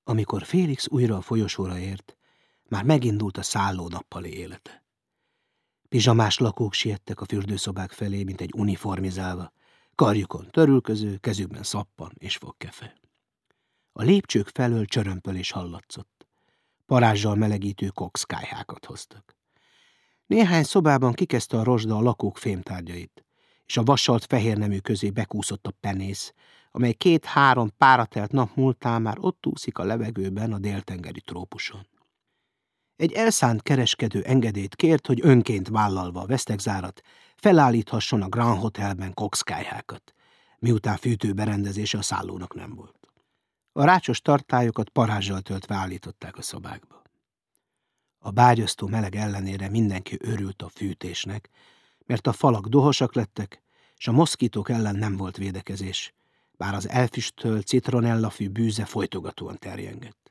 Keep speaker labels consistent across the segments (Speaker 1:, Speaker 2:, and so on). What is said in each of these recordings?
Speaker 1: Amikor Félix újra a folyosóra ért, már megindult a szálló nappali élete. Pizsamás lakók siettek a fürdőszobák felé, mint egy uniformizálva, karjukon törülköző, kezükben szappan és fogkefe. A lépcsők felől csörömpölés hallatszott. Parázssal melegítő kokszkályhákat hoztak. Néhány szobában kikezdte a rozsda a lakók fémtárgyait, és a vassalt fehérnemű közé bekúszott a penész, amely 2-3 páratelt nap múltán már ott úszik a levegőben a déltengeri trópuson. Egy elszánt kereskedő engedélyt kért, hogy önként vállalva a vesztegzárat felállíthasson a Grand Hotelben kokszkályhákat, miután fűtőberendezése a szállónak nem volt. A rácsos tartályokat parázssal töltve állították a szobákba. A bágyasztó meleg ellenére mindenki örült a fűtésnek, mert a falak dohosak lettek, és a moszkitók ellen nem volt védekezés, bár az elfüstölt citronellafű bűze folytogatóan terjengett.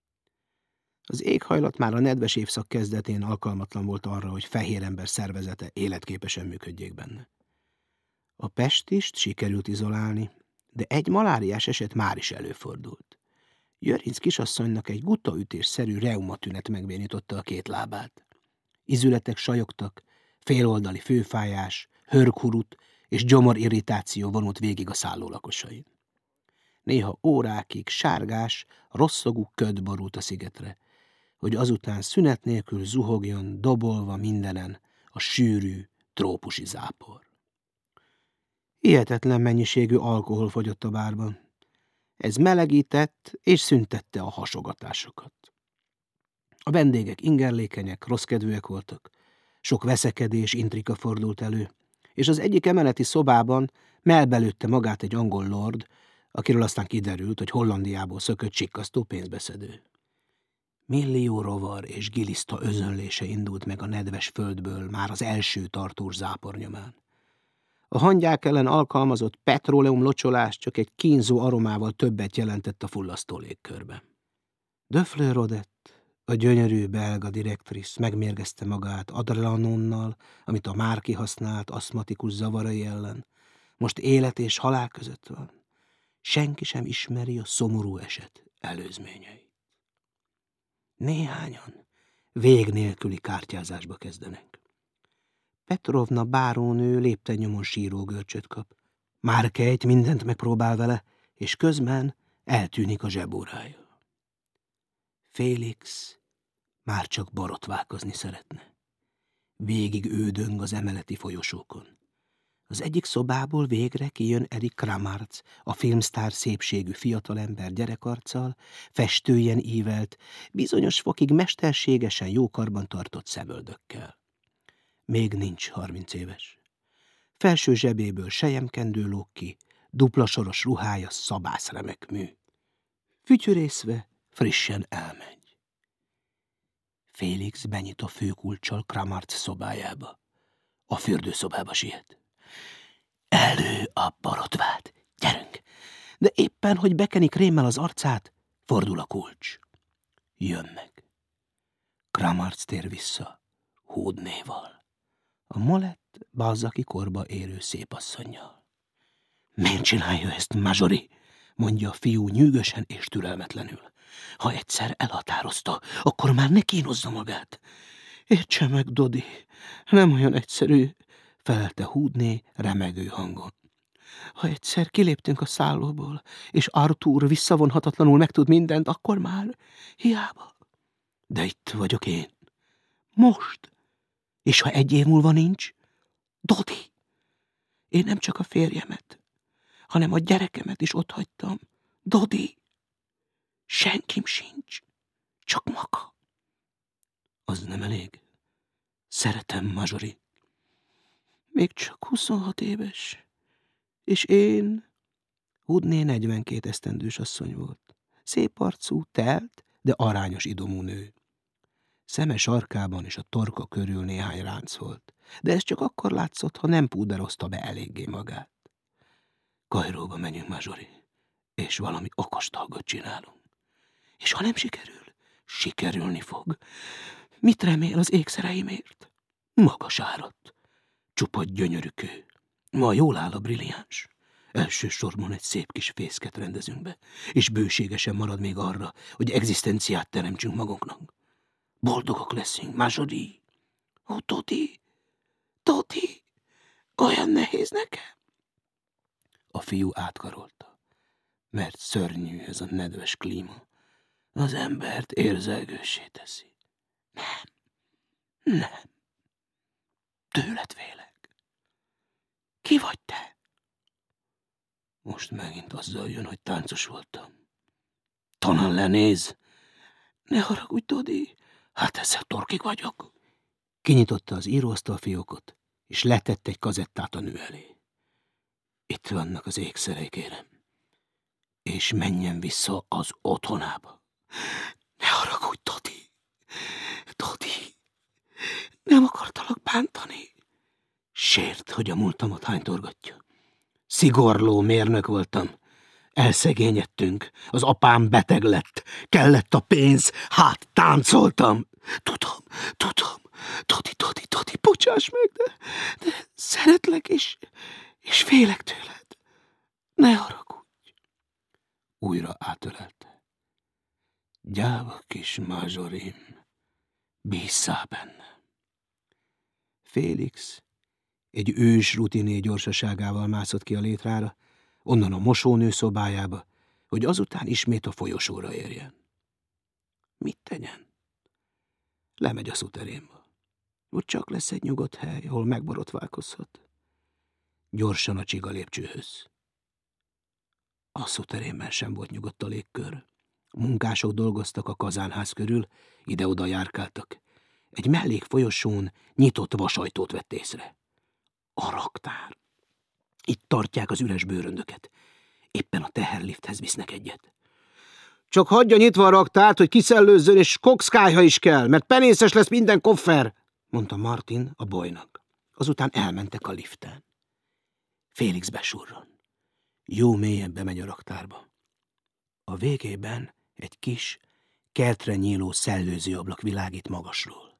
Speaker 1: Az éghajlat már a nedves évszak kezdetén alkalmatlan volt arra, hogy fehér ember szervezete életképesen működjék benne. A pestist sikerült izolálni, de egy maláriás eset már is előfordult. Jörinc kisasszonynak egy gutaütésszerű reumatünet megbénította a 2 lábát. Izületek sajogtak, féloldali főfájás, hörghurut és gyomorirritáció vonult végig a szálló lakosain. Néha órákig sárgás, rosszogú köd borult a szigetre, hogy azután szünet nélkül zuhogjon, dobolva mindenen a sűrű, trópusi zápor. Hihetetlen mennyiségű alkohol fogyott a bárban. Ez melegített és szüntette a hasogatásokat. A vendégek ingerlékenyek, rosszkedvűek voltak, sok veszekedés, intrika fordult elő, és az egyik emeleti szobában melbelőtte magát egy angol lord, akiről aztán kiderült, hogy Hollandiából szökött sikkasztó pénzbeszedő. Millió rovar és giliszta özönlése indult meg a nedves földből már az első tartós zápor nyomán. A hangyák ellen alkalmazott petróleum locsolás csak egy kínzó aromával többet jelentett a fullasztó légkörben. De Fleur Odette, a gyönyörű belga direktrisz megmérgezte magát adrenalinnal, amit a Márki használt aszmatikus zavarai ellen. Most élet és halál között van. Senki sem ismeri a szomorú eset előzményeit. Néhányan vég nélküli kártyázásba kezdenek. Petrovna bárónő lépten nyomon síró görcsöt kap. Márkejt mindent megpróbál vele, és közben eltűnik a zsebórája. Félix már csak borotválkozni szeretne. Végig ődöng az emeleti folyosókon. Az egyik szobából végre kijön Eric Kramarz, a filmsztár szépségű fiatalember gyerekarccal, festőjen ívelt, bizonyos fokig mesterségesen jókarban tartott szemöldökkel. Még nincs 30 éves. Felső zsebéből selyemkendő lóg ki, dupla soros ruhája szabászremek mű. Fütyörészve frissen elmegy. Félix benyit a főkulccsal Kramarz szobájába. A fürdőszobába siet. Elő a borotvát, gyerünk! De éppen, hogy bekeni krémmel az arcát, fordul a kulcs. Jön meg. Kramarz tér vissza, Húdnéval, a molett, balzaki korba érő szépasszonnyal. Miért csinálja ezt, Marjorie? Mondja a fiú nyűgösen és türelmetlenül. Ha egyszer elhatározta, akkor már ne kínozza magát. Értse meg, Dodi, nem olyan egyszerű, felelte Húdné remegő hangon. Ha egyszer kiléptünk a szállóból, és Arthur visszavonhatatlanul megtud mindent, akkor már hiába. De itt vagyok én. Most. És ha 1 év múlva nincs? Dodi! Én nem csak a férjemet, hanem a gyerekemet is otthagytam. Dodi! Senkim sincs. Csak maga. Az nem elég. Szeretem, Marjorie. Még csak 26 éves. És én... Húdné 42 esztendős asszony volt. Szép arcú, telt, de arányos idomú nő. Szeme sarkában és a torka körül néhány ránc volt, de ez csak akkor látszott, ha nem púderozta be eléggé magát. Kairóba menjünk, Marjorie, és valami okos dolgot csinálunk. És ha nem sikerül, sikerülni fog. Mit remél az ékszereimért? Magas árat. Csupa gyönyörű kő. Ma jól áll a brilliáns. Elsősorban egy szép kis fészket rendezünk be, és bőségesen marad még arra, hogy egzisztenciát teremtsünk magunknak. Boldogok leszünk, másodi. Ó, Toti, olyan nehéz nekem. A fiú átkarolta, mert szörnyű ez a nedves klíma. Az embert érzelgőssé teszi. Nem. Tőled félek. Ki vagy te? Most megint azzal jön, hogy táncos voltam. Talán lenéz. Ne haragudj, Todi, hát ezzel torkig vagyok. Kinyitotta az íróasztal fiókot, és letett egy kazettát a nő elé. Itt vannak az ékszerei, kérem. És menjen vissza az otthonába. Ne haragudj, Todi, nem akartalak bántani. Sért, hogy a múltamat hánytorgatja. Szigorló mérnök voltam. Elszegényedtünk, az apám beteg lett, kellett a pénz, hát táncoltam. Tudom, Todi, bocsáss meg, de szeretlek, és félek tőled. Ne haragudj. Újra átölelte. Gyáva kis mázsorim, bízzál benne. Félix egy ős rutiné gyorsaságával mászott ki a létrára, onnan a mosónő szobájába, hogy azután ismét a folyosóra érjen. Mit tegyen? Lemegy a szuterénba. Ott csak lesz egy nyugodt hely, ahol megborotválkozhat. Gyorsan a csiga lépcsőhöz. A szuterénben sem volt nyugodt a légkör. A munkások dolgoztak a kazánház körül, ide-oda járkáltak. Egy mellék folyosón nyitott vasajtót vett észre. A raktár. Itt tartják az üres bőröndöket. Éppen a teherlifthez visznek egyet. Csak hagyja nyitva a raktárt, hogy kiszellőzzön, és kokszkályha is kell, mert penészes lesz minden koffer, mondta Martin a boynak. Azután elmentek a liften. Félix besurran. Jó mélyen bemegy a raktárba. A végében egy kis, kertre nyíló szellőzőablak világít magasról.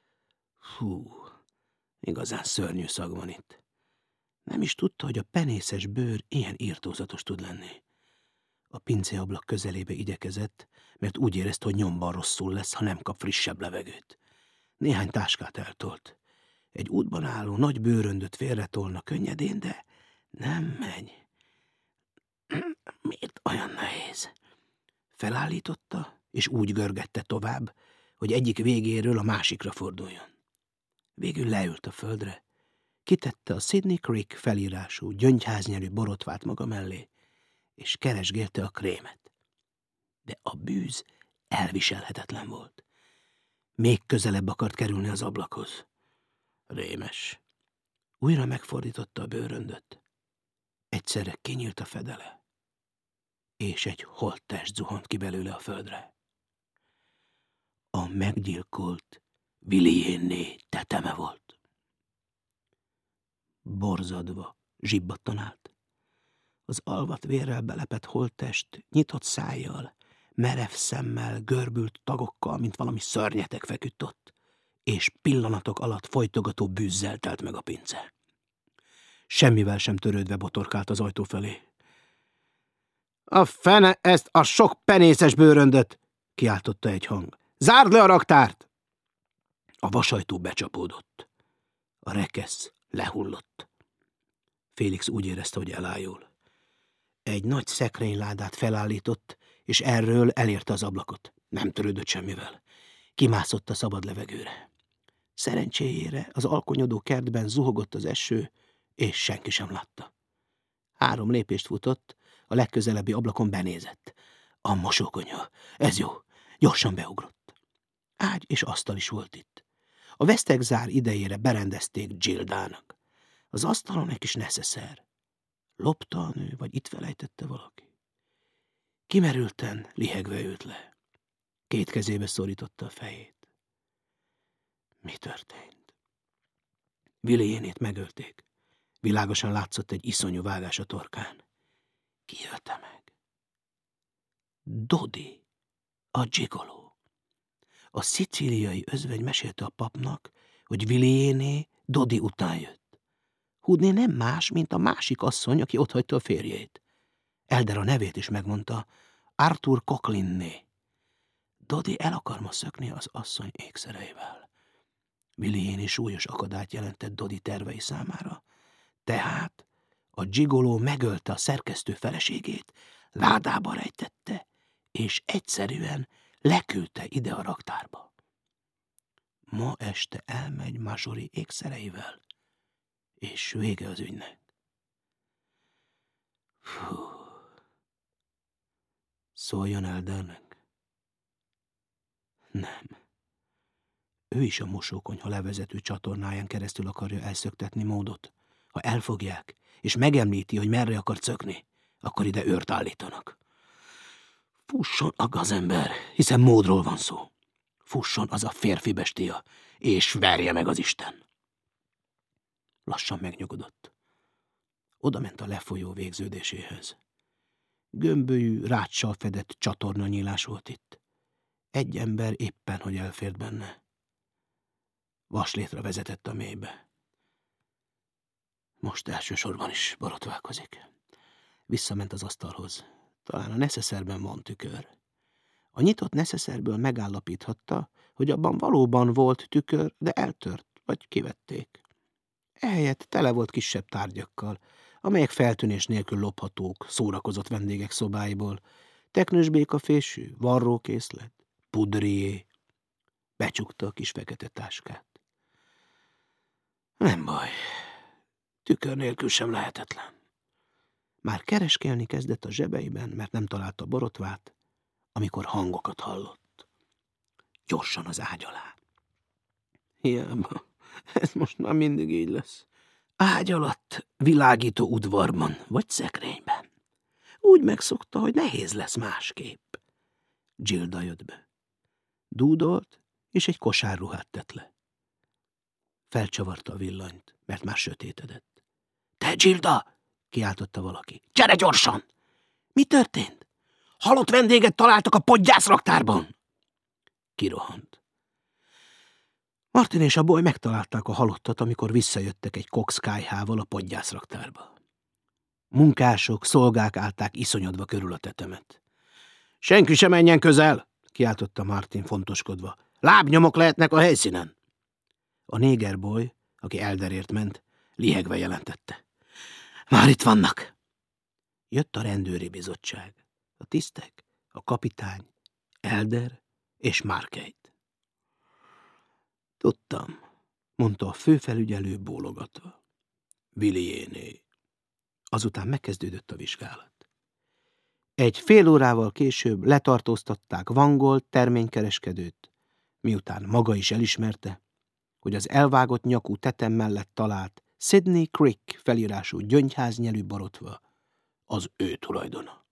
Speaker 1: Hú, igazán szörnyű szag van itt. Nem is tudta, hogy a penészes bőr ilyen irtózatos tud lenni. A pincéablak közelébe igyekezett, mert úgy érezte, hogy nyomban rosszul lesz, ha nem kap frissebb levegőt. Néhány táskát eltolt. Egy útban álló nagy bőröndöt félretolna könnyedén, de nem megy. Miért olyan nehéz? Felállította, és úgy görgette tovább, hogy egyik végéről a másikra forduljon. Végül leült a földre, kitette a Sydney Creek felírású gyöngyháznyelű borotvát maga mellé, és keresgélte a krémet. De a bűz elviselhetetlen volt. Még közelebb akart kerülni az ablakhoz. Rémes. Újra megfordította a bőröndöt. Egyszerre kinyílt a fedele, és egy holttest zuhant ki belőle a földre. A meggyilkolt Williénné teteme volt. Borzadva, zsibbattan állt. Az alvat vérrel belepett holttest nyitott szájjal, merev szemmel, görbült tagokkal, mint valami szörnyeteg feküdt ott, és pillanatok alatt folytogató bűzzel telt meg a pince. Semmivel sem törődve botorkált az ajtó felé. A fene ezt a sok penészes bőröndöt! Kiáltotta egy hang. Zárd le a raktárt! A vasajtó becsapódott. A rekesz lehullott. Félix úgy érezte, hogy elájul. Egy nagy szekrényládát felállított, és erről elérte az ablakot. Nem törődött semmivel. Kimászott a szabad levegőre. Szerencséjére az alkonyodó kertben zuhogott az eső, és senki sem látta. 3 lépést futott, a legközelebbi ablakon benézett. A mosókonyha. Ez jó. Gyorsan beugrott. Ágy és asztal is volt itt. A vesztegzár idejére berendezték Gildának. Az asztalon egy kis neszeszer. Lopta a nő, vagy itt felejtette valaki? Kimerülten, lihegve ült le. 2 kezébe szorította a fejét. Mi történt? Williénét megölték. Világosan látszott egy iszonyú vágás a torkán. Ki ölte meg? Dodi, a gigoló. A szicíliai özvegy mesélte a papnak, hogy Williéné Dodi után jött. Houdné nem más, mint a másik asszony, aki otthagyta a férjét. Elder a nevét is megmondta, Arthur Cochlinné. Dodi el akar ma szökni az asszony ékszereivel. Willie súlyos akadályt jelentett Dodi tervei számára. Tehát a gigoló megölte a szerkesztő feleségét, ládába rejtette, és egyszerűen leküldte ide a raktárba. Ma este elmegy Marjorie ékszereivel, és vége az ügynek. Fú. Szóljon Eldernek? Nem. Ő is a mosókonyha levezető csatornáján keresztül akarja elszöktetni Maudot. Ha elfogják, és megemlíti, hogy merre akar szökni, akkor ide őrt állítanak. Fusson a gazember, hiszen Maudról van szó. Fusson az a férfi bestia, és verje meg az Isten. Lassan megnyugodott. Oda ment a lefolyó végződéséhez. Gömbölyű, ráccsal fedett csatornanyílás volt itt. Egy ember éppen, hogy elfért benne. Vaslétre vezetett a mélybe. Most elsősorban is borotválkozik. Visszament az asztalhoz. Talán a neszeszerben van tükör. A nyitott neszeszerből megállapíthatta, hogy abban valóban volt tükör, de eltört, vagy kivették. Ehelyett tele volt kisebb tárgyakkal, amelyek feltűnés nélkül lophatók szórakozott vendégek szobáiból. Teknős békafésű, varrókészlet, pudrié. Becsukta a kis fekete táskát. Nem baj, tükör nélkül sem lehetetlen. Már kereskelni kezdett a zsebeiben, mert nem találta borotvát, amikor hangokat hallott. Gyorsan az ágy alá. Hiába, ez most már mindig így lesz. Ágy alatt, világító udvarban, vagy szekrényben. Úgy megszokta, hogy nehéz lesz másképp. Gilda jött be. Dúdolt, és egy kosárruhát tett le. Felcsavarta a villanyt, mert már sötétedett. Te, Gilda! Kiáltotta valaki. Gyere gyorsan! Mi történt? Halott vendéget találtak a podgyászraktárban! Kirohant. Martin és a boly megtalálták a halottat, amikor visszajöttek egy Cox kályhával a podgyászraktárba. Munkások, szolgák állták iszonyodva körül a tetemet. Senki sem menjen közel! Kiáltotta Martin fontoskodva. Lábnyomok lehetnek a helyszínen! A négerboly, aki Elderért ment, lihegve jelentette. Már itt vannak! Jött a rendőri bizottság. A tisztek, a kapitány, Elder és Margate. Tudtam, mondta a főfelügyelő bólogatva. Williéné. Azután megkezdődött a vizsgálat. Egy fél órával később letartóztatták Vangolt terménykereskedőt, miután maga is elismerte, hogy az elvágott nyakú tetem mellett talált Sydney Creek felírású gyöngyháznyelű borotva az ő tulajdona.